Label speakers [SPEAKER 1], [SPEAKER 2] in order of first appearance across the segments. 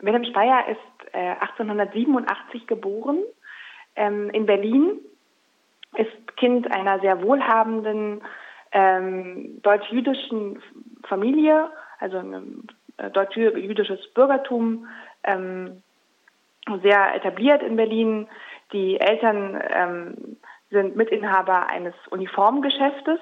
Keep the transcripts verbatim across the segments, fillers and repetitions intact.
[SPEAKER 1] Wilhelm Speyer ist äh, achtzehnhundertsiebenundachtzig geboren ähm, in Berlin, ist Kind einer sehr wohlhabenden ähm, deutsch-jüdischen Familie, also ein äh, deutsch-jüdisches Bürgertum, ähm, sehr etabliert in Berlin. Die Eltern ähm, sind Mitinhaber eines Uniformgeschäftes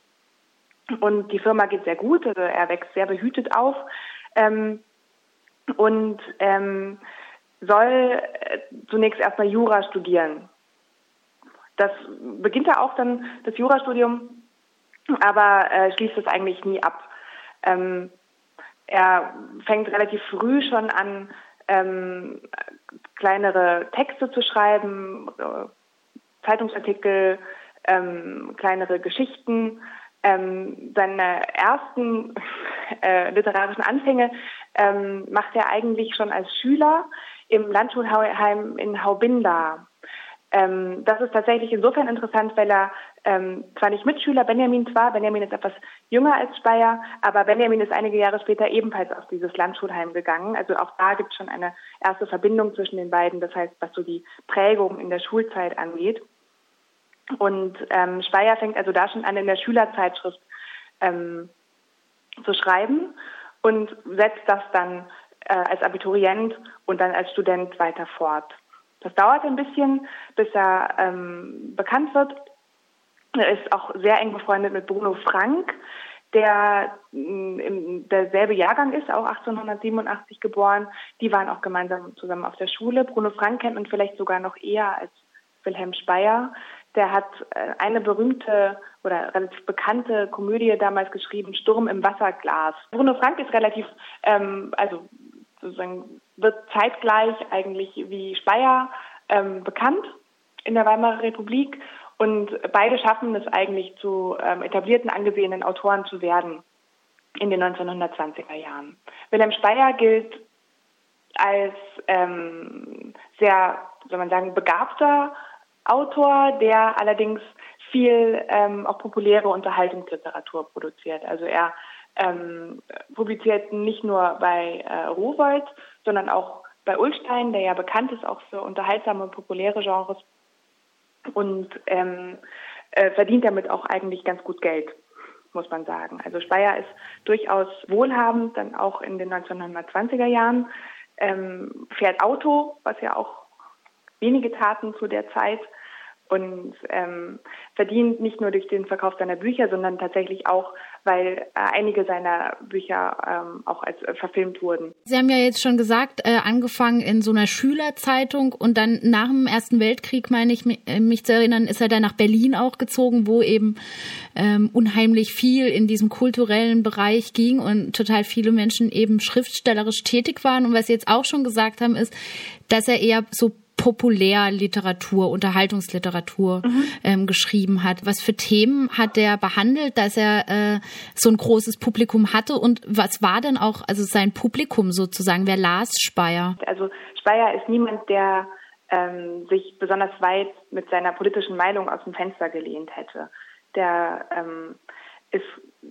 [SPEAKER 1] und die Firma geht sehr gut, also er wächst sehr behütet auf ähm, und ähm, soll äh, zunächst erstmal Jura studieren. Das beginnt er auch dann, das Jurastudium, aber äh, schließt es eigentlich nie ab. Ähm, er fängt relativ früh schon an, ähm, kleinere Texte zu schreiben, äh, Zeitungsartikel, ähm, kleinere Geschichten. Ähm, seine ersten äh, literarischen Anfänge ähm, macht er eigentlich schon als Schüler im Landschulheim in Haubinda. Ähm, das ist tatsächlich insofern interessant, weil er ähm, zwar nicht Mitschüler Benjamins war, Benjamin ist etwas jünger als Speyer, aber Benjamin ist einige Jahre später ebenfalls auf dieses Landschulheim gegangen. Also auch da gibt es schon eine erste Verbindung zwischen den beiden, das heißt, was so die Prägung in der Schulzeit angeht. Und ähm, Speyer fängt also da schon an, in der Schülerzeitschrift ähm, zu schreiben und setzt das dann äh, als Abiturient und dann als Student weiter fort. Das dauert ein bisschen, bis er ähm, bekannt wird. Er ist auch sehr eng befreundet mit Bruno Frank, der im derselbe Jahrgang ist, auch achtzehnhundertsiebenundachtzig geboren. Die waren auch gemeinsam zusammen auf der Schule. Bruno Frank kennt man vielleicht sogar noch eher als Wilhelm Speyer. Der hat eine berühmte oder relativ bekannte Komödie damals geschrieben, Sturm im Wasserglas. Bruno Frank ist relativ, ähm, also sozusagen wird zeitgleich eigentlich wie Speyer ähm, bekannt in der Weimarer Republik und beide schaffen es eigentlich zu ähm, etablierten, angesehenen Autoren zu werden in den neunzehnhundertzwanziger Jahren. Wilhelm Speyer gilt als ähm, sehr, soll man sagen, begabter Autor, der allerdings viel ähm, auch populäre Unterhaltungsliteratur produziert. Also er ähm, publiziert nicht nur bei äh, Rowohlt, sondern auch bei Ullstein, der ja bekannt ist auch für unterhaltsame und populäre Genres und ähm, äh, verdient damit auch eigentlich ganz gut Geld, muss man sagen. Also Speyer ist durchaus wohlhabend, dann auch in den neunzehnhundertzwanziger Jahren, ähm, fährt Auto, was ja auch wenige taten zu der Zeit, und ähm, verdient nicht nur durch den Verkauf seiner Bücher, sondern tatsächlich auch, weil äh, einige seiner Bücher ähm, auch als äh, verfilmt wurden.
[SPEAKER 2] Sie haben ja jetzt schon gesagt, äh, angefangen in so einer Schülerzeitung und dann nach dem Ersten Weltkrieg, meine ich, mich, äh, mich zu erinnern, ist er dann nach Berlin auch gezogen, wo eben ähm, unheimlich viel in diesem kulturellen Bereich ging und total viele Menschen eben schriftstellerisch tätig waren. Und was Sie jetzt auch schon gesagt haben, ist, dass er eher so Populärliteratur, Unterhaltungsliteratur mhm. ähm, geschrieben hat. Was für Themen hat der behandelt, dass er äh, so ein großes Publikum hatte und was war denn auch also sein Publikum sozusagen? Wer las Speyer?
[SPEAKER 1] Also Speyer ist niemand, der ähm, sich besonders weit mit seiner politischen Meinung aus dem Fenster gelehnt hätte. Der ähm, ist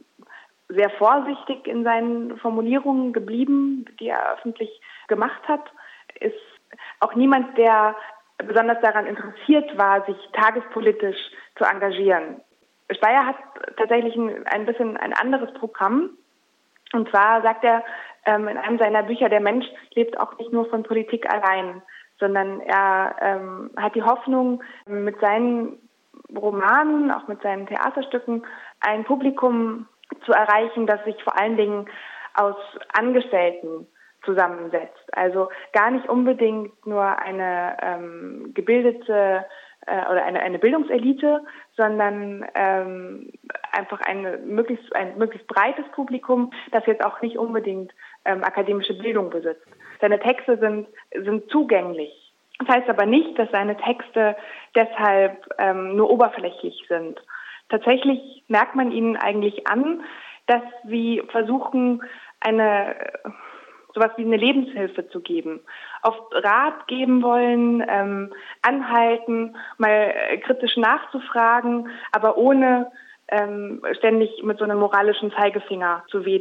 [SPEAKER 1] sehr vorsichtig in seinen Formulierungen geblieben, die er öffentlich gemacht hat, ist auch niemand, der besonders daran interessiert war, sich tagespolitisch zu engagieren. Speyer hat tatsächlich ein, ein bisschen ein anderes Programm. Und zwar sagt er ähm, in einem seiner Bücher, der Mensch lebt auch nicht nur von Politik allein, sondern er ähm, hat die Hoffnung, mit seinen Romanen, auch mit seinen Theaterstücken, ein Publikum zu erreichen, das sich vor allen Dingen aus Angestellten zusammensetzt. Also gar nicht unbedingt nur eine ähm, gebildete äh, oder eine, eine Bildungselite, sondern ähm, einfach eine möglichst, ein möglichst breites Publikum, das jetzt auch nicht unbedingt ähm, akademische Bildung besitzt. Seine Texte sind, sind zugänglich. Das heißt aber nicht, dass seine Texte deshalb ähm, nur oberflächlich sind. Tatsächlich merkt man ihnen eigentlich an, dass sie versuchen, eine sowas wie eine Lebenshilfe zu geben, oft Rat geben wollen, ähm, anhalten, mal äh, kritisch nachzufragen, aber ohne ähm, ständig mit so einem moralischen Zeigefinger zu wedeln.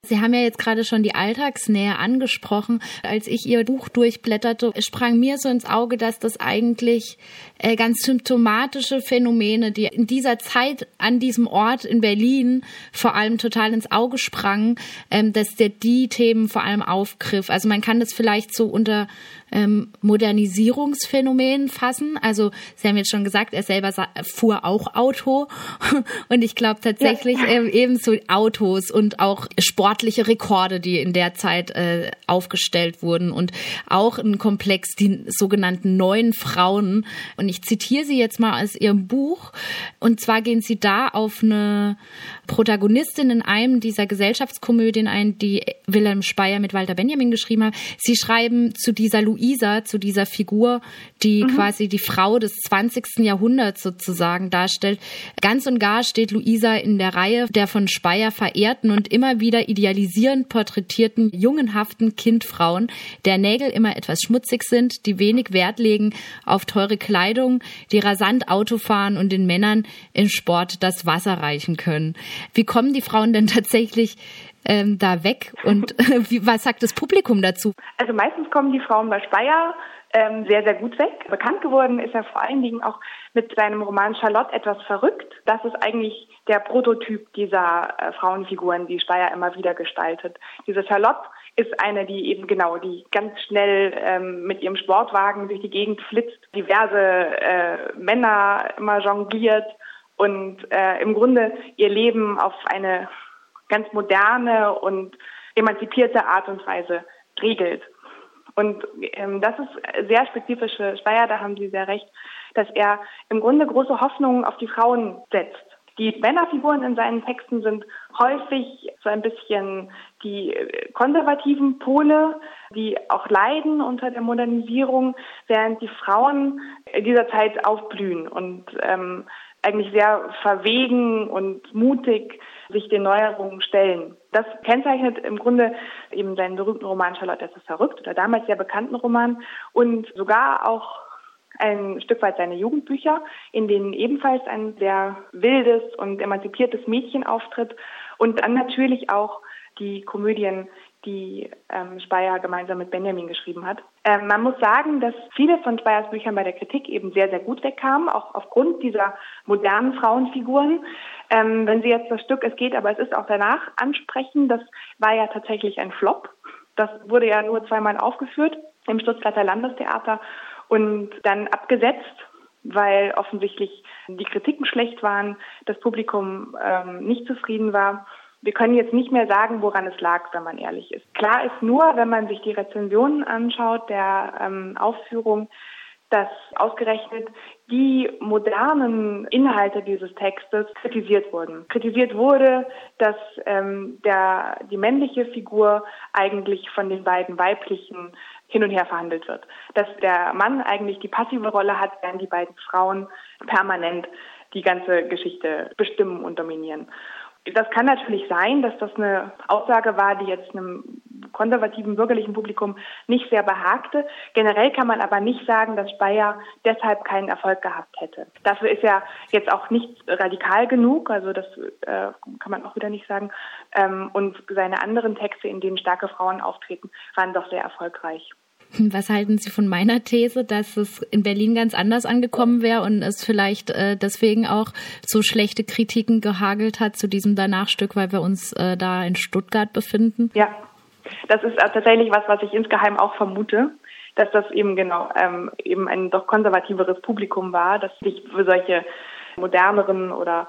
[SPEAKER 2] Sie haben ja jetzt gerade schon die Alltagsnähe angesprochen. Als ich Ihr Buch durchblätterte, sprang mir so ins Auge, dass das eigentlich äh, ganz symptomatische Phänomene, die in dieser Zeit an diesem Ort in Berlin vor allem total ins Auge sprangen, ähm, dass der die Themen vor allem aufgriff. Also man kann das vielleicht so unter ähm, Modernisierungsphänomen fassen. Also Sie haben jetzt schon gesagt, er selber fuhr auch Auto und ich glaube tatsächlich ja. ähm, ebenso Autos und auch sportliche Rekorde, die in der Zeit äh, aufgestellt wurden und auch ein Komplex, die sogenannten neuen Frauen. Und ich zitiere Sie jetzt mal aus Ihrem Buch. Und zwar gehen Sie da auf eine Protagonistin in einem dieser Gesellschaftskomödien ein, die Wilhelm Speyer mit Walter Benjamin geschrieben hat. Sie schreiben zu dieser Luisa, zu dieser Figur, die mhm. quasi die Frau des zwanzigsten Jahrhunderts sozusagen darstellt. Ganz und gar steht Luisa in der Reihe der von Speyer verehrten und immer wieder idealisierend porträtierten jungenhaften Kindfrauen, der Nägel immer etwas schmutzig sind, die wenig Wert legen auf teure Kleidung, die rasant Auto fahren und den Männern im Sport das Wasser reichen können. Wie kommen die Frauen denn tatsächlich ähm, da weg und äh, wie, was sagt das Publikum dazu?
[SPEAKER 1] Also meistens kommen die Frauen bei Speyer ähm, sehr, sehr gut weg. Bekannt geworden ist er vor allen Dingen auch mit seinem Roman Charlotte etwas verrückt. Das ist eigentlich der Prototyp dieser äh, Frauenfiguren, die Speyer immer wieder gestaltet. Diese Charlotte ist eine, die eben genau, die ganz schnell ähm, mit ihrem Sportwagen durch die Gegend flitzt, diverse äh, Männer immer jongliert und äh, im Grunde ihr Leben auf eine ganz moderne und emanzipierte Art und Weise regelt. Und ähm, das ist sehr spezifisch für Speyer, da haben Sie sehr recht, dass er im Grunde große Hoffnungen auf die Frauen setzt. Die Männerfiguren in seinen Texten sind häufig so ein bisschen die konservativen Pole, die auch leiden unter der Modernisierung, während die Frauen in dieser Zeit aufblühen und ähm, eigentlich sehr verwegen und mutig sich den Neuerungen stellen. Das kennzeichnet im Grunde eben seinen berühmten Roman Charlotte ist verrückt oder damals sehr bekannten Roman und sogar auch ein Stück weit seine Jugendbücher, in denen ebenfalls ein sehr wildes und emanzipiertes Mädchen auftritt und dann natürlich auch die Komödien, die ähm, Speyer gemeinsam mit Benjamin geschrieben hat. Ähm, man muss sagen, dass viele von Speyers Büchern bei der Kritik eben sehr, sehr gut wegkamen, auch aufgrund dieser modernen Frauenfiguren. Ähm, wenn Sie jetzt das Stück Es geht, aber es ist auch danach ansprechen, das war ja tatsächlich ein Flop. Das wurde ja nur zweimal aufgeführt im Stuttgarter Landestheater und dann abgesetzt, weil offensichtlich die Kritiken schlecht waren, das Publikum ähm, nicht zufrieden war. Wir können jetzt nicht mehr sagen, woran es lag, wenn man ehrlich ist. Klar ist nur, wenn man sich die Rezensionen anschaut der ähm, Aufführung, dass ausgerechnet die modernen Inhalte dieses Textes kritisiert wurden. Kritisiert wurde, dass ähm, der, die männliche Figur eigentlich von den beiden weiblichen hin und her verhandelt wird. Dass der Mann eigentlich die passive Rolle hat, während die beiden Frauen permanent die ganze Geschichte bestimmen und dominieren. Das kann natürlich sein, dass das eine Aussage war, die jetzt einem konservativen bürgerlichen Publikum nicht sehr behagte. Generell kann man aber nicht sagen, dass Speyer deshalb keinen Erfolg gehabt hätte. Dafür ist er jetzt auch nicht radikal genug, also das äh, kann man auch wieder nicht sagen. Ähm, und seine anderen Texte, in denen starke Frauen auftreten, waren doch sehr erfolgreich.
[SPEAKER 2] Was halten Sie von meiner These, dass es in Berlin ganz anders angekommen wäre und es vielleicht äh, deswegen auch so schlechte Kritiken gehagelt hat zu diesem Danachstück, weil wir uns äh, da in Stuttgart befinden?
[SPEAKER 1] Ja, das ist tatsächlich was, was ich insgeheim auch vermute, dass das eben genau ähm, eben ein doch konservativeres Publikum war, das sich für solche moderneren oder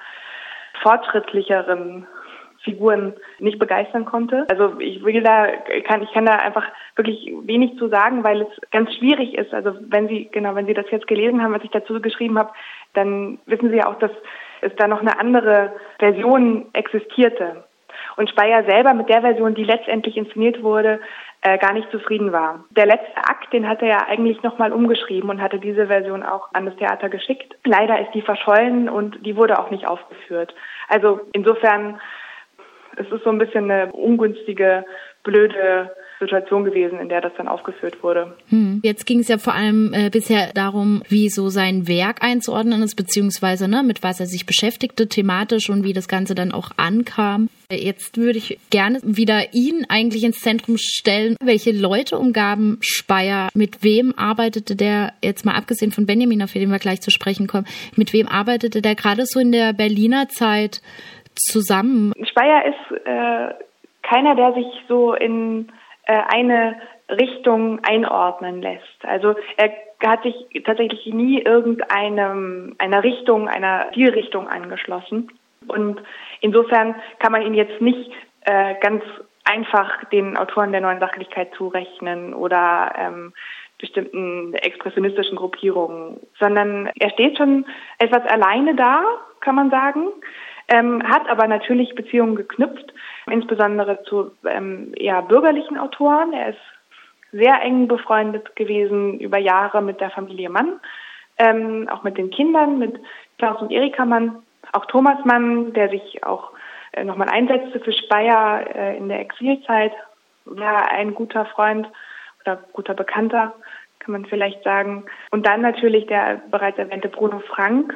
[SPEAKER 1] fortschrittlicheren Figuren nicht begeistern konnte. Also ich will da kann ich kann da einfach wirklich wenig zu sagen, weil es ganz schwierig ist. Also wenn Sie genau wenn Sie das jetzt gelesen haben, was ich dazu geschrieben habe, dann wissen Sie ja auch, dass es da noch eine andere Version existierte und Speyer selber mit der Version, die letztendlich inszeniert wurde, äh, gar nicht zufrieden war. Der letzte Akt, den hat er ja eigentlich nochmal umgeschrieben und hatte diese Version auch an das Theater geschickt. Leider ist die verschollen und die wurde auch nicht aufgeführt. Also insofern es ist so ein bisschen eine ungünstige, blöde Situation gewesen, in der das dann aufgeführt wurde.
[SPEAKER 2] Hm. Jetzt ging es ja vor allem äh, bisher darum, wie so sein Werk einzuordnen ist, beziehungsweise ne, mit was er sich beschäftigte thematisch und wie das Ganze dann auch ankam. Jetzt würde ich gerne wieder ihn eigentlich ins Zentrum stellen. Welche Leute umgaben Speyer? Mit wem arbeitete der, jetzt mal abgesehen von Benjamin, auf den wir gleich zu sprechen kommen, mit wem arbeitete der gerade so in der Berliner Zeit zusammen?
[SPEAKER 1] Speyer ist äh, keiner, der sich so in eine Richtung einordnen lässt. Also er hat sich tatsächlich nie irgendeinem einer Richtung, einer Stilrichtung angeschlossen. Und insofern kann man ihn jetzt nicht äh, ganz einfach den Autoren der Neuen Sachlichkeit zurechnen oder ähm, bestimmten expressionistischen Gruppierungen, sondern er steht schon etwas alleine da, kann man sagen. Ähm, hat aber natürlich Beziehungen geknüpft, insbesondere zu ähm, eher bürgerlichen Autoren. Er ist sehr eng befreundet gewesen über Jahre mit der Familie Mann, ähm, auch mit den Kindern, mit Klaus und Erika Mann, auch Thomas Mann, der sich auch äh, nochmal einsetzte für Speyer äh, in der Exilzeit, war ein guter Freund oder guter Bekannter, kann man vielleicht sagen. Und dann natürlich der bereits erwähnte Bruno Frank,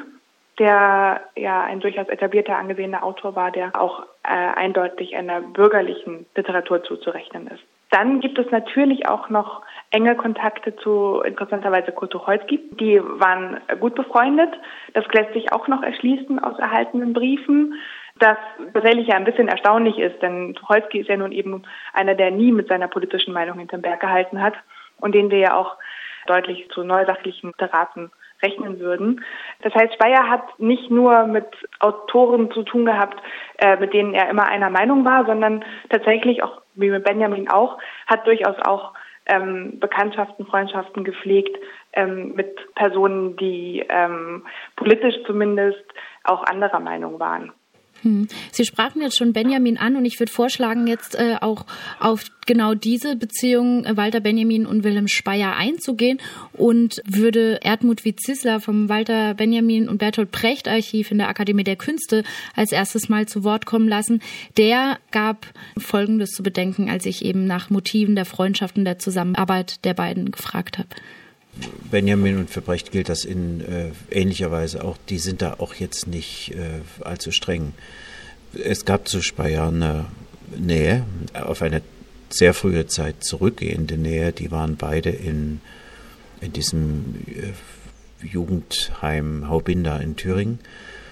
[SPEAKER 1] der ja ein durchaus etablierter, angesehener Autor war, der auch äh, eindeutig einer bürgerlichen Literatur zuzurechnen ist. Dann gibt es natürlich auch noch enge Kontakte zu, interessanterweise, Kurt Tucholsky. Die waren gut befreundet. Das lässt sich auch noch erschließen aus erhaltenen Briefen. Das tatsächlich ja ein bisschen erstaunlich ist, denn Tucholsky ist ja nun eben einer, der nie mit seiner politischen Meinung hinterm Berg gehalten hat und den wir ja auch deutlich zu neusachlichen Literaten rechnen würden. Das heißt, Speyer hat nicht nur mit Autoren zu tun gehabt, äh, mit denen er immer einer Meinung war, sondern tatsächlich auch, wie mit Benjamin auch, hat durchaus auch ähm, Bekanntschaften, Freundschaften gepflegt ähm, mit Personen, die ähm, politisch zumindest auch anderer Meinung waren.
[SPEAKER 2] Hm. Sie sprachen jetzt schon Benjamin an und ich würde vorschlagen, jetzt äh, auch auf genau diese Beziehung äh, Walter Benjamin und Wilhelm Speyer einzugehen und würde Erdmut Wietzisler vom Walter Benjamin und Bertolt Brecht Archiv in der Akademie der Künste als erstes Mal zu Wort kommen lassen. Der gab Folgendes zu bedenken, als ich eben nach Motiven der Freundschaft und der Zusammenarbeit der beiden gefragt habe.
[SPEAKER 3] Benjamin und für Brecht gilt das in äh, ähnlicher Weise auch. Die sind da auch jetzt nicht äh, allzu streng. Es gab zu Speyer eine Nähe, auf eine sehr frühe Zeit zurückgehende Nähe. Die waren beide in, in diesem äh, Jugendheim Haubinda in Thüringen.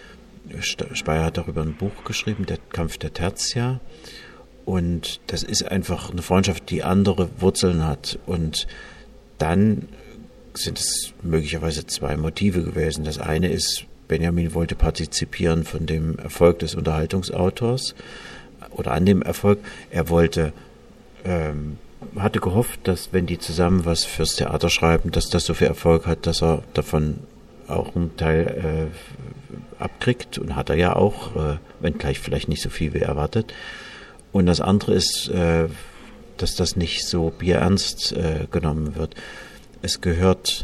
[SPEAKER 3] Speyer hat darüber ein Buch geschrieben, Der Kampf der Tertia. Und das ist einfach eine Freundschaft, die andere Wurzeln hat. Und dann sind es möglicherweise zwei Motive gewesen. Das eine ist, Benjamin wollte partizipieren von dem Erfolg des Unterhaltungsautors oder an dem Erfolg. Er wollte, ähm, hatte gehofft, dass wenn die zusammen was fürs Theater schreiben, dass das so viel Erfolg hat, dass er davon auch einen Teil äh, abkriegt und hat er ja auch, äh, wenngleich vielleicht nicht so viel wie erwartet. Und das andere ist, äh, dass das nicht so bierernst äh, genommen wird. Es gehört,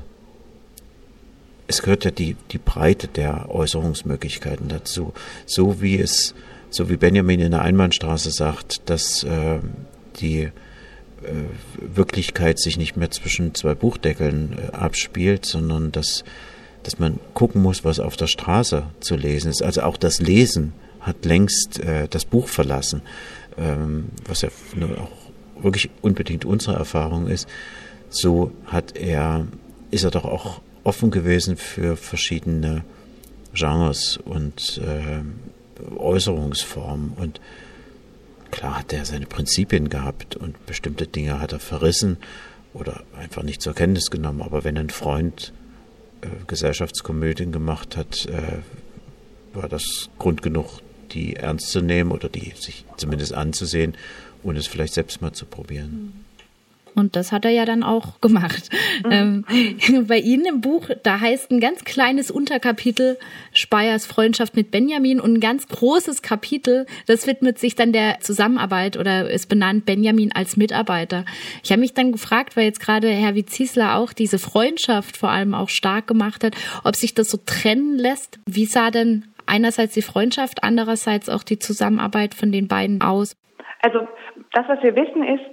[SPEAKER 3] es gehört ja die, die Breite der Äußerungsmöglichkeiten dazu. So wie es, so wie Benjamin in der Einbahnstraße sagt, dass äh, die äh, Wirklichkeit sich nicht mehr zwischen zwei Buchdeckeln äh, abspielt, sondern dass, dass man gucken muss, was auf der Straße zu lesen ist. Also auch das Lesen hat längst äh, das Buch verlassen, ähm, was ja nur auch wirklich unbedingt unsere Erfahrung ist. So hat er, ist er doch auch offen gewesen für verschiedene Genres und äh, Äußerungsformen. Und klar hat er seine Prinzipien gehabt und bestimmte Dinge hat er verrissen oder einfach nicht zur Kenntnis genommen. Aber wenn ein Freund äh, Gesellschaftskomödien gemacht hat, äh, war das Grund genug, die ernst zu nehmen oder die sich zumindest anzusehen und es vielleicht selbst mal zu probieren.
[SPEAKER 2] Und das hat er ja dann auch gemacht. Mhm. Ähm, bei Ihnen im Buch, da heißt ein ganz kleines Unterkapitel Speyers Freundschaft mit Benjamin und ein ganz großes Kapitel, das widmet sich dann der Zusammenarbeit oder ist benannt Benjamin als Mitarbeiter. Ich habe mich dann gefragt, weil jetzt gerade Herr Wietzisler auch diese Freundschaft vor allem auch stark gemacht hat, ob sich das so trennen lässt. Wie sah denn einerseits die Freundschaft, andererseits auch die Zusammenarbeit von den beiden aus?
[SPEAKER 1] Also das, was wir wissen, ist,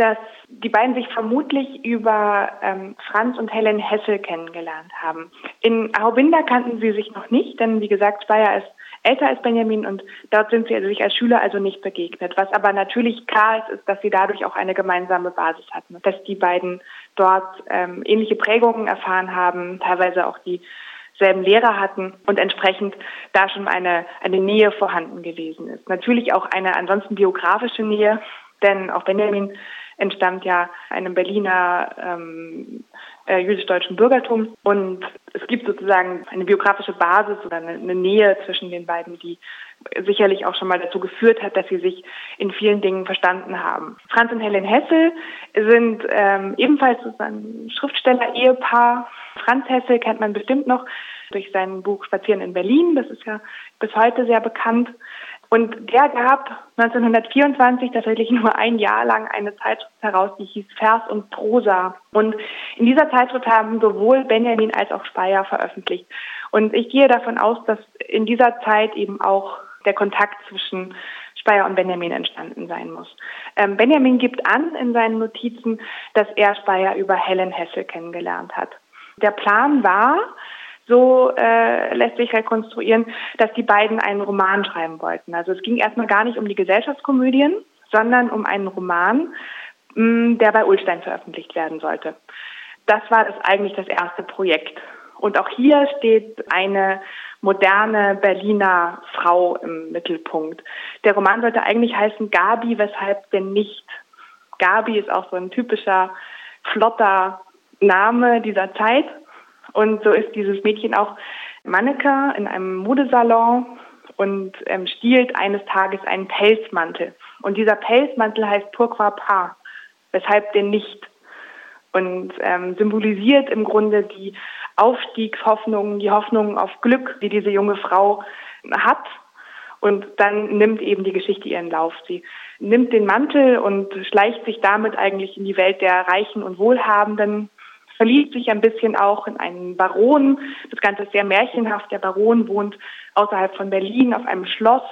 [SPEAKER 1] dass die beiden sich vermutlich über ähm, Franz und Helen Hessel kennengelernt haben. In Aubinda kannten sie sich noch nicht, denn wie gesagt, Speyer ist älter als Benjamin und dort sind sie also sich als Schüler also nicht begegnet. Was aber natürlich klar ist, ist, dass sie dadurch auch eine gemeinsame Basis hatten, dass die beiden dort ähm, ähnliche Prägungen erfahren haben, teilweise auch dieselben Lehrer hatten und entsprechend da schon eine, eine Nähe vorhanden gewesen ist. Natürlich auch eine ansonsten biografische Nähe, denn auch Benjamin entstammt ja einem Berliner ähm, äh, jüdisch-deutschen Bürgertum und es gibt sozusagen eine biografische Basis oder eine, eine Nähe zwischen den beiden, die sicherlich auch schon mal dazu geführt hat, dass sie sich in vielen Dingen verstanden haben. Franz und Helen Hessel sind ähm, ebenfalls ein Schriftsteller-Ehepaar. Franz Hessel kennt man bestimmt noch durch sein Buch Spazieren in Berlin, das ist ja bis heute sehr bekannt. Und der gab neunzehnhundertvierundzwanzig tatsächlich nur ein Jahr lang eine Zeitschrift heraus, die hieß Vers und Prosa. Und in dieser Zeitschrift haben sowohl Benjamin als auch Speyer veröffentlicht. Und ich gehe davon aus, dass in dieser Zeit eben auch der Kontakt zwischen Speyer und Benjamin entstanden sein muss. Ähm, Benjamin gibt an in seinen Notizen, dass er Speyer über Helen Hessel kennengelernt hat. Der Plan war, so äh, lässt sich rekonstruieren, dass die beiden einen Roman schreiben wollten. Also es ging erstmal gar nicht um die Gesellschaftskomödien, sondern um einen Roman, mh, der bei Ullstein veröffentlicht werden sollte. Das war das eigentlich das erste Projekt. Und auch hier steht eine moderne Berliner Frau im Mittelpunkt. Der Roman sollte eigentlich heißen Gabi, weshalb denn nicht? Gabi ist auch so ein typischer, flotter Name dieser Zeit. Und so ist dieses Mädchen auch Mannequin in einem Modesalon und ähm, stiehlt eines Tages einen Pelzmantel. Und dieser Pelzmantel heißt Pourquoi pas, weshalb denn nicht? Und ähm, symbolisiert im Grunde die Aufstiegshoffnungen, die Hoffnungen auf Glück, die diese junge Frau hat. Und dann nimmt eben die Geschichte ihren Lauf. Sie nimmt den Mantel und schleicht sich damit eigentlich in die Welt der Reichen und Wohlhabenden, verliebt sich ein bisschen auch in einen Baron. Das Ganze ist sehr märchenhaft. Der Baron wohnt außerhalb von Berlin auf einem Schloss.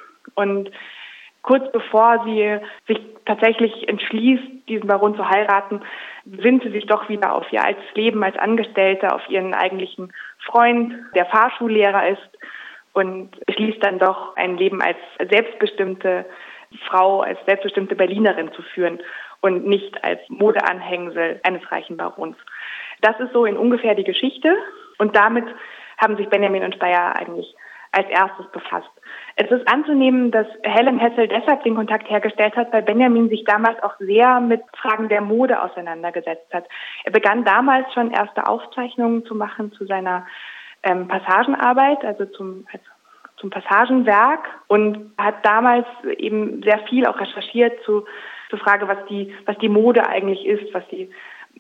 [SPEAKER 1] Und kurz bevor sie sich tatsächlich entschließt, diesen Baron zu heiraten, besinnt sie sich doch wieder auf ihr altes Leben als Angestellte, auf ihren eigentlichen Freund, der Fahrschullehrer ist, und beschließt dann doch ein Leben als selbstbestimmte Frau, als selbstbestimmte Berlinerin zu führen und nicht als Modeanhängsel eines reichen Barons. Das ist so in ungefähr die Geschichte und damit haben sich Benjamin und Speyer eigentlich als erstes befasst. Es ist anzunehmen, dass Helen Hessel deshalb den Kontakt hergestellt hat, weil Benjamin sich damals auch sehr mit Fragen der Mode auseinandergesetzt hat. Er begann damals schon erste Aufzeichnungen zu machen zu seiner ähm, Passagenarbeit, also zum, also zum Passagenwerk, und hat damals eben sehr viel auch recherchiert zu zur Frage, was die, was die Mode eigentlich ist, was die,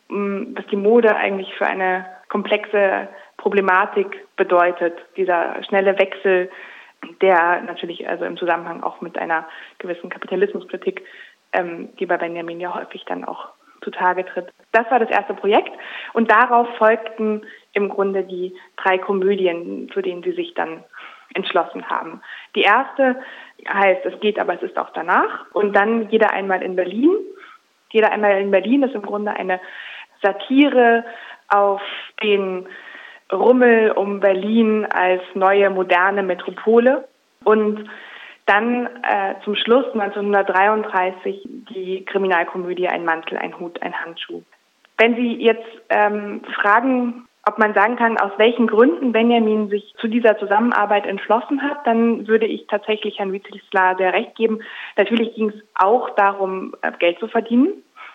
[SPEAKER 1] was die Mode eigentlich für eine komplexe Problematik bedeutet. Dieser schnelle Wechsel, der natürlich also im Zusammenhang auch mit einer gewissen Kapitalismuskritik, ähm, die bei Benjamin ja häufig dann auch zutage tritt. Das war das erste Projekt und darauf folgten im Grunde die drei Komödien, zu denen sie sich dann entschlossen haben. Die erste heißt, es geht, aber es ist auch danach. Und dann Jeder einmal in Berlin. Jeder einmal in Berlin ist im Grunde eine Satire auf den Rummel um Berlin als neue, moderne Metropole. Und dann äh, zum Schluss neunzehnhundertdreiunddreißig die Kriminalkomödie Ein Mantel, ein Hut, ein Handschuh. Wenn Sie jetzt ähm, fragen, ob man sagen kann, aus welchen Gründen Benjamin sich zu dieser Zusammenarbeit entschlossen hat, dann würde ich tatsächlich Herrn Wietzelsla sehr recht geben. Natürlich ging es auch darum, Geld zu verdienen.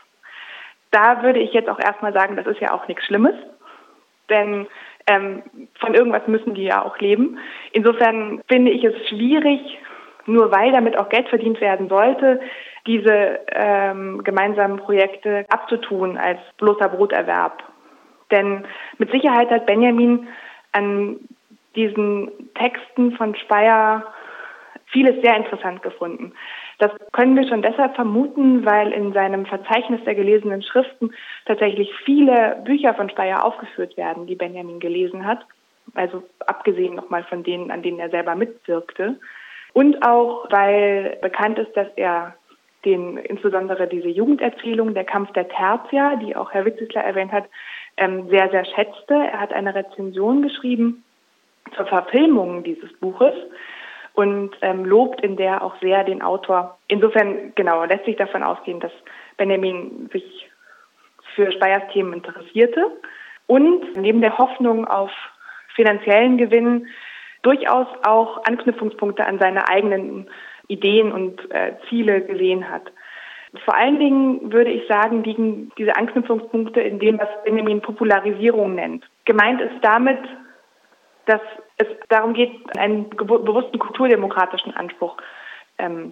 [SPEAKER 1] Da würde ich jetzt auch erstmal sagen, das ist ja auch nichts Schlimmes, denn ähm, von irgendwas müssen die ja auch leben. Insofern finde ich es schwierig, nur weil damit auch Geld verdient werden sollte, diese ähm, gemeinsamen Projekte abzutun als bloßer Broterwerb. Denn mit Sicherheit hat Benjamin an diesen Texten von Speyer vieles sehr interessant gefunden. Das können wir schon deshalb vermuten, weil in seinem Verzeichnis der gelesenen Schriften tatsächlich viele Bücher von Speyer aufgeführt werden, die Benjamin gelesen hat. Also abgesehen nochmal von denen, an denen er selber mitwirkte. Und auch, weil bekannt ist, dass er den insbesondere diese Jugenderzählung, der Kampf der Tertia, die auch Herr Wittisler erwähnt hat, ähm, sehr, sehr schätzte. Er hat eine Rezension geschrieben zur Verfilmung dieses Buches und ähm, lobt in der auch sehr den Autor. Insofern, genau, lässt sich davon ausgehen, dass Benjamin sich für Speyers Themen interessierte und neben der Hoffnung auf finanziellen Gewinn durchaus auch Anknüpfungspunkte an seine eigenen Ideen und äh, Ziele gesehen hat. Vor allen Dingen würde ich sagen, liegen diese Anknüpfungspunkte in dem, was Benjamin Popularisierung nennt. Gemeint ist damit, dass es darum geht, einen bewussten kulturdemokratischen Anspruch ähm,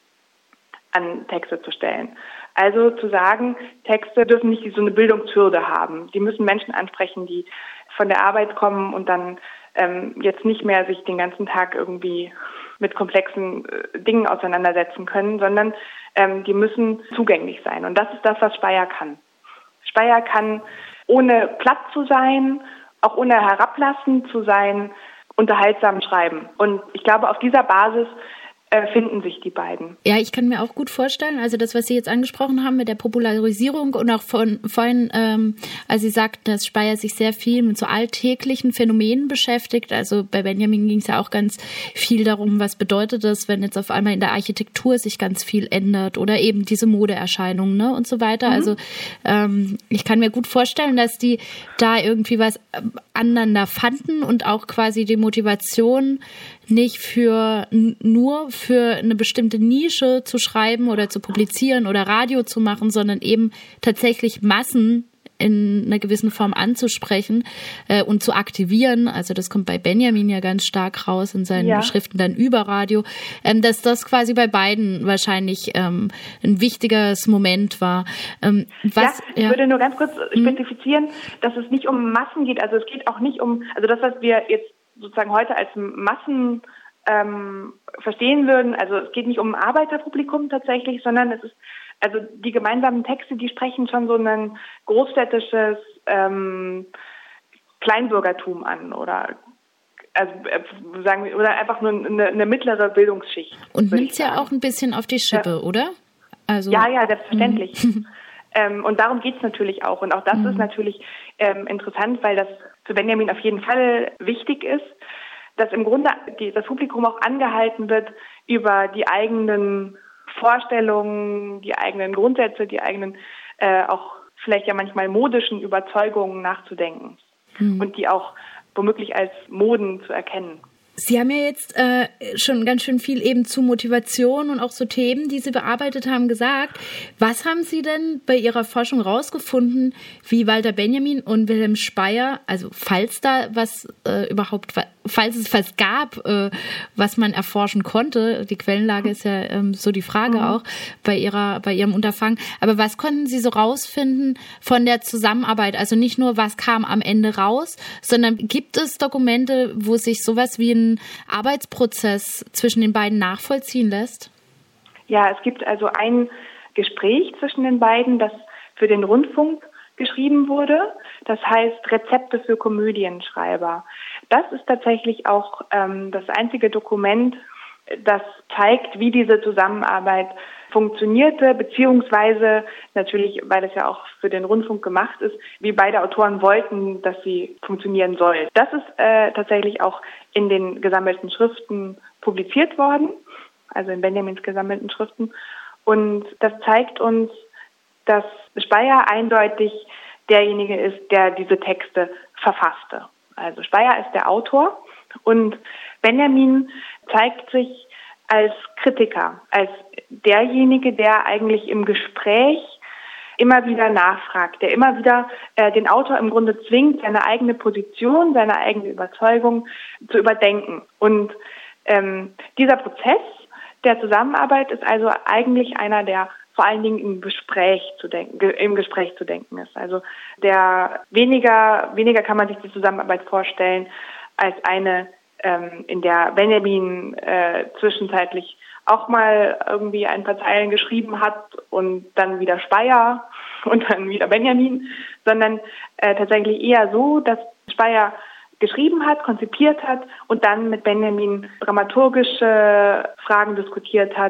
[SPEAKER 1] an Texte zu stellen. Also zu sagen, Texte dürfen nicht so eine Bildungshürde haben. Die müssen Menschen ansprechen, die von der Arbeit kommen und dann ähm, jetzt nicht mehr sich den ganzen Tag irgendwie mit komplexen äh, Dingen auseinandersetzen können, sondern ähm, die müssen zugänglich sein. Und das ist das, was Speyer kann. Speyer kann, ohne platt zu sein, auch ohne herablassend zu sein, unterhaltsam schreiben. Und ich glaube, auf dieser Basis finden sich die beiden.
[SPEAKER 2] Ja, ich kann mir auch gut vorstellen, also das, was Sie jetzt angesprochen haben mit der Popularisierung und auch von vorhin, ähm, als Sie sagten, dass Speyer sich sehr viel mit so alltäglichen Phänomenen beschäftigt, also bei Benjamin ging es ja auch ganz viel darum, was bedeutet das, wenn jetzt auf einmal in der Architektur sich ganz viel ändert oder eben diese Modeerscheinungen, ne, und so weiter. Mhm. Also ähm, ich kann mir gut vorstellen, dass die da irgendwie was aneinander fanden und auch quasi die Motivation nicht für nur für eine bestimmte Nische zu schreiben oder zu publizieren oder Radio zu machen, sondern eben tatsächlich Massen in einer gewissen Form anzusprechen äh, und zu aktivieren. Also das kommt bei Benjamin ja ganz stark raus in seinen ja. Schriften dann über Radio, ähm, dass das quasi bei beiden wahrscheinlich ähm, ein wichtiges Moment war. Ähm, was,
[SPEAKER 1] ja, ich ja. würde nur ganz kurz spezifizieren, hm. dass es nicht um Massen geht. Also es geht auch nicht um, also das, was wir jetzt sozusagen heute als Massen ähm, verstehen würden. Also es geht nicht um ein Arbeiterpublikum tatsächlich, sondern es ist, also die gemeinsamen Texte, die sprechen schon so ein großstädtisches ähm, Kleinbürgertum an oder also äh, sagen wir, oder einfach nur eine, eine mittlere Bildungsschicht.
[SPEAKER 2] Und nimmt es ja auch ein bisschen auf die Schippe, ja. oder? Also
[SPEAKER 1] ja, ja, selbstverständlich. ähm, und darum geht es natürlich auch. Und auch das mhm. ist natürlich ähm, interessant, weil das für Benjamin auf jeden Fall wichtig ist, dass im Grunde die, das Publikum auch angehalten wird, über die eigenen Vorstellungen, die eigenen Grundsätze, die eigenen äh, auch vielleicht ja manchmal modischen Überzeugungen nachzudenken mhm. und die auch womöglich als Moden zu erkennen.
[SPEAKER 2] Sie haben ja jetzt äh, schon ganz schön viel eben zu Motivation und auch so Themen, die Sie bearbeitet haben, gesagt. Was haben Sie denn bei Ihrer Forschung rausgefunden, wie Walter Benjamin und Wilhelm Speyer, also falls da was äh, überhaupt, falls es was gab, äh, was man erforschen konnte, die Quellenlage ist ja ähm, so die Frage mhm. auch bei Ihrer, bei Ihrem Unterfangen, aber was konnten Sie so rausfinden von der Zusammenarbeit? Also nicht nur, was kam am Ende raus, sondern gibt es Dokumente, wo sich sowas wie ein Arbeitsprozess zwischen den beiden nachvollziehen lässt?
[SPEAKER 1] Ja, es gibt also ein Gespräch zwischen den beiden, das für den Rundfunk geschrieben wurde. Das heißt Rezepte für Komödienschreiber. Das ist tatsächlich auch ähm, das einzige Dokument, das zeigt, wie diese Zusammenarbeit funktionierte, beziehungsweise natürlich, weil es ja auch für den Rundfunk gemacht ist, wie beide Autoren wollten, dass sie funktionieren soll. Das ist äh, tatsächlich auch in den gesammelten Schriften publiziert worden, also in Benjamins gesammelten Schriften. Und das zeigt uns, dass Speyer eindeutig derjenige ist, der diese Texte verfasste. Also Speyer ist der Autor und Benjamin zeigt sich als Kritiker, als derjenige, der eigentlich im Gespräch immer wieder nachfragt, der immer wieder äh, den Autor im Grunde zwingt, seine eigene Position, seine eigene Überzeugung zu überdenken. Und ähm, dieser Prozess der Zusammenarbeit ist also eigentlich einer, der vor allen Dingen im Gespräch zu denken, im Gespräch zu denken ist. Also der weniger, weniger kann man sich die Zusammenarbeit vorstellen als eine, ähm, in der Benjamin äh, zwischenzeitlich auch mal irgendwie ein paar Zeilen geschrieben hat und dann wieder Speyer und dann wieder Benjamin, sondern äh, tatsächlich eher so, dass Speyer geschrieben hat, konzipiert hat und dann mit Benjamin dramaturgische Fragen diskutiert hat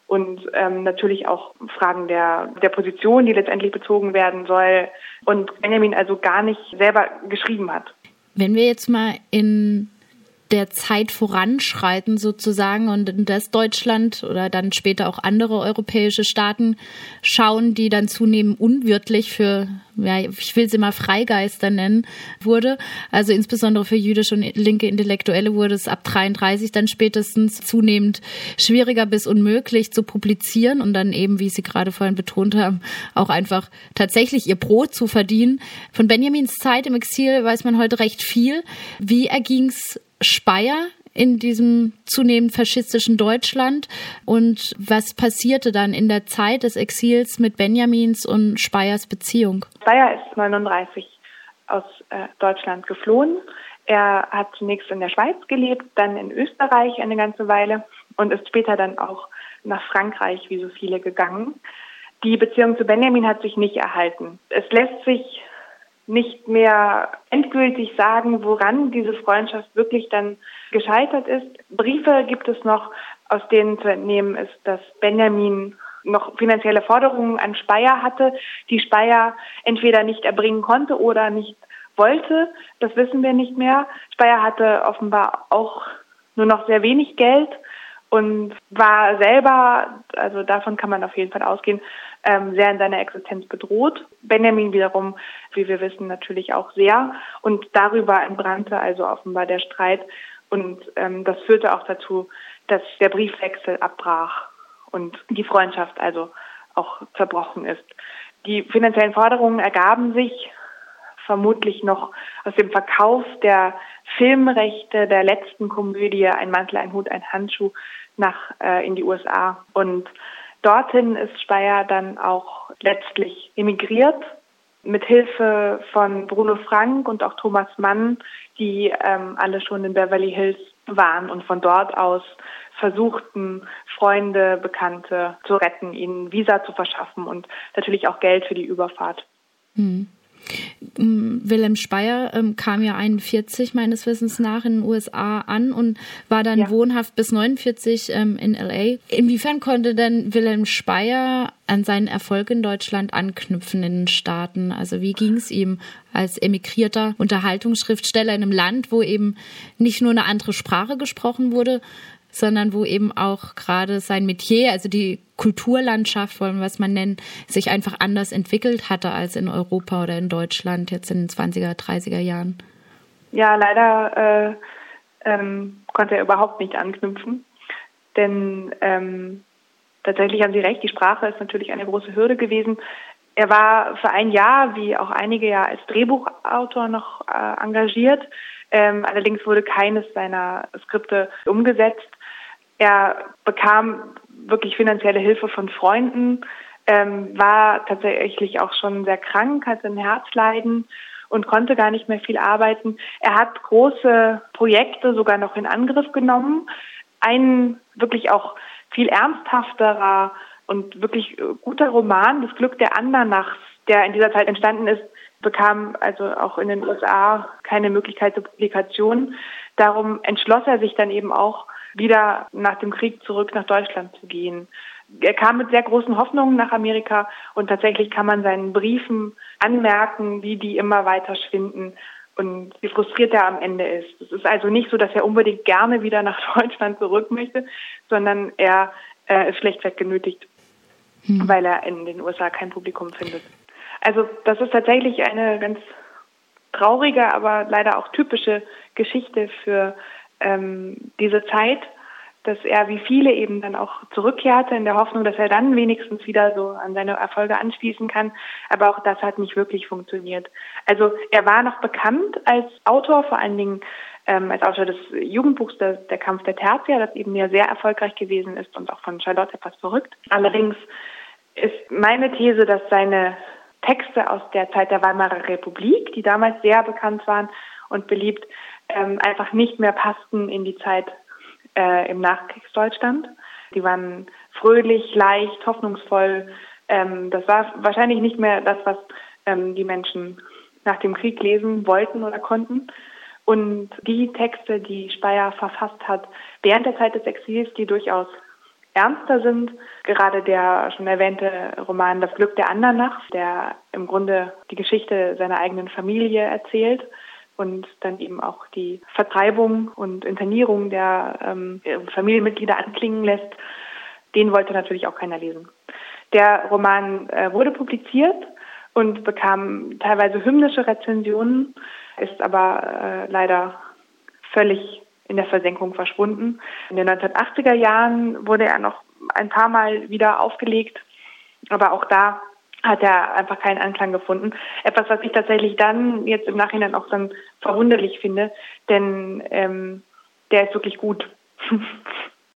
[SPEAKER 1] und ähm, natürlich auch Fragen der, der Position, die letztendlich bezogen werden soll und Benjamin also gar nicht selber geschrieben hat.
[SPEAKER 2] Wenn wir jetzt mal in der Zeit voranschreiten sozusagen und in das Deutschland oder dann später auch andere europäische Staaten schauen, die dann zunehmend unwirtlich für, ja, ich will sie mal Freigeister nennen, wurde. Also insbesondere für jüdische und linke Intellektuelle wurde es ab dreiunddreißig dann spätestens zunehmend schwieriger bis unmöglich zu publizieren und dann eben, wie Sie gerade vorhin betont haben, auch einfach tatsächlich ihr Brot zu verdienen. Von Benjamins Zeit im Exil weiß man heute recht viel. Wie erging's Speyer in diesem zunehmend faschistischen Deutschland und was passierte dann in der Zeit des Exils mit Benjamins und Speyers Beziehung?
[SPEAKER 1] Speyer ist neununddreißig aus äh, Deutschland geflohen. Er hat zunächst in der Schweiz gelebt, dann in Österreich eine ganze Weile und ist später dann auch nach Frankreich, wie so viele, gegangen. Die Beziehung zu Benjamin hat sich nicht erhalten. Es lässt sich nicht mehr endgültig sagen, woran diese Freundschaft wirklich dann gescheitert ist. Briefe gibt es noch, aus denen zu entnehmen ist, dass Benjamin noch finanzielle Forderungen an Speyer hatte, die Speyer entweder nicht erbringen konnte oder nicht wollte. Das wissen wir nicht mehr. Speyer hatte offenbar auch nur noch sehr wenig Geld und war selber, also davon kann man auf jeden Fall ausgehen, sehr in seiner Existenz bedroht. Benjamin wiederum, wie wir wissen, natürlich auch sehr. Und darüber entbrannte also offenbar der Streit. Und ähm, das führte auch dazu, dass der Briefwechsel abbrach und die Freundschaft also auch zerbrochen ist. Die finanziellen Forderungen ergaben sich vermutlich noch aus dem Verkauf der Filmrechte der letzten Komödie Ein Mantel, ein Hut, ein Handschuh nach äh, in die U S A. Und dorthin ist Speyer dann auch letztlich emigriert, mit Hilfe von Bruno Frank und auch Thomas Mann, die ähm, alle schon in Beverly Hills waren und von dort aus versuchten, Freunde, Bekannte zu retten, ihnen Visa zu verschaffen und natürlich auch Geld für die Überfahrt.
[SPEAKER 2] Hm. Wilhelm Speyer ähm, kam ja einundvierzig meines Wissens nach in den U S A an und war dann ja. wohnhaft bis neunundvierzig ähm, in L A. Inwiefern konnte denn Wilhelm Speyer an seinen Erfolg in Deutschland anknüpfen in den Staaten? Also wie ging es ihm als emigrierter Unterhaltungsschriftsteller in einem Land, wo eben nicht nur eine andere Sprache gesprochen wurde, sondern wo eben auch gerade sein Metier, also die Kulturlandschaft, wollen wir es mal nennen, sich einfach anders entwickelt hatte als in Europa oder in Deutschland jetzt in den zwanziger, dreißiger Jahren?
[SPEAKER 1] Ja, leider äh, ähm, konnte er überhaupt nicht anknüpfen, denn ähm, tatsächlich haben Sie recht, die Sprache ist natürlich eine große Hürde gewesen. Er war für ein Jahr, wie auch einige Jahre, als Drehbuchautor noch äh, engagiert. Ähm, allerdings wurde keines seiner Skripte umgesetzt. Er bekam wirklich finanzielle Hilfe von Freunden, ähm, war tatsächlich auch schon sehr krank, hatte ein Herzleiden und konnte gar nicht mehr viel arbeiten. Er hat große Projekte sogar noch in Angriff genommen. Ein wirklich auch viel ernsthafterer und wirklich guter Roman, Das Glück der Andernachs, der in dieser Zeit entstanden ist, bekam also auch in den U S A keine Möglichkeit zur Publikation. Darum entschloss er sich dann eben auch, wieder nach dem Krieg zurück nach Deutschland zu gehen. Er kam mit sehr großen Hoffnungen nach Amerika und tatsächlich kann man seinen Briefen anmerken, wie die immer weiter schwinden und wie frustriert er am Ende ist. Es ist also nicht so, dass er unbedingt gerne wieder nach Deutschland zurück möchte, sondern er äh, ist schlechtweg genötigt, hm. weil er in den U S A kein Publikum findet. Also das ist tatsächlich eine ganz traurige, aber leider auch typische Geschichte für ähm, diese Zeit, dass er wie viele eben dann auch zurückkehrte in der Hoffnung, dass er dann wenigstens wieder so an seine Erfolge anschließen kann. Aber auch das hat nicht wirklich funktioniert. Also er war noch bekannt als Autor, vor allen Dingen ähm, als Autor des Jugendbuchs der, der Kampf der Tertier, das eben ja sehr erfolgreich gewesen ist und auch von Charlotte etwas verrückt. Allerdings ist meine These, dass seine Texte aus der Zeit der Weimarer Republik, die damals sehr bekannt waren und beliebt, ähm, einfach nicht mehr passten in die Zeit äh, im Nachkriegsdeutschland. Die waren fröhlich, leicht, hoffnungsvoll. Ähm, das war wahrscheinlich nicht mehr das, was ähm, die Menschen nach dem Krieg lesen wollten oder konnten. Und die Texte, die Speyer verfasst hat während der Zeit des Exils, die durchaus ernster sind. Gerade der schon erwähnte Roman Das Glück der Andernach, der im Grunde die Geschichte seiner eigenen Familie erzählt und dann eben auch die Vertreibung und Internierung der ähm, Familienmitglieder anklingen lässt, den wollte natürlich auch keiner lesen. Der Roman äh, wurde publiziert und bekam teilweise hymnische Rezensionen, ist aber äh, leider völlig in der Versenkung verschwunden. In den neunzehnhundertachtziger Jahren wurde er noch ein paar Mal wieder aufgelegt, aber auch da hat er einfach keinen Anklang gefunden. Etwas, was ich tatsächlich dann jetzt im Nachhinein auch dann verwunderlich finde, denn ähm, der ist wirklich gut.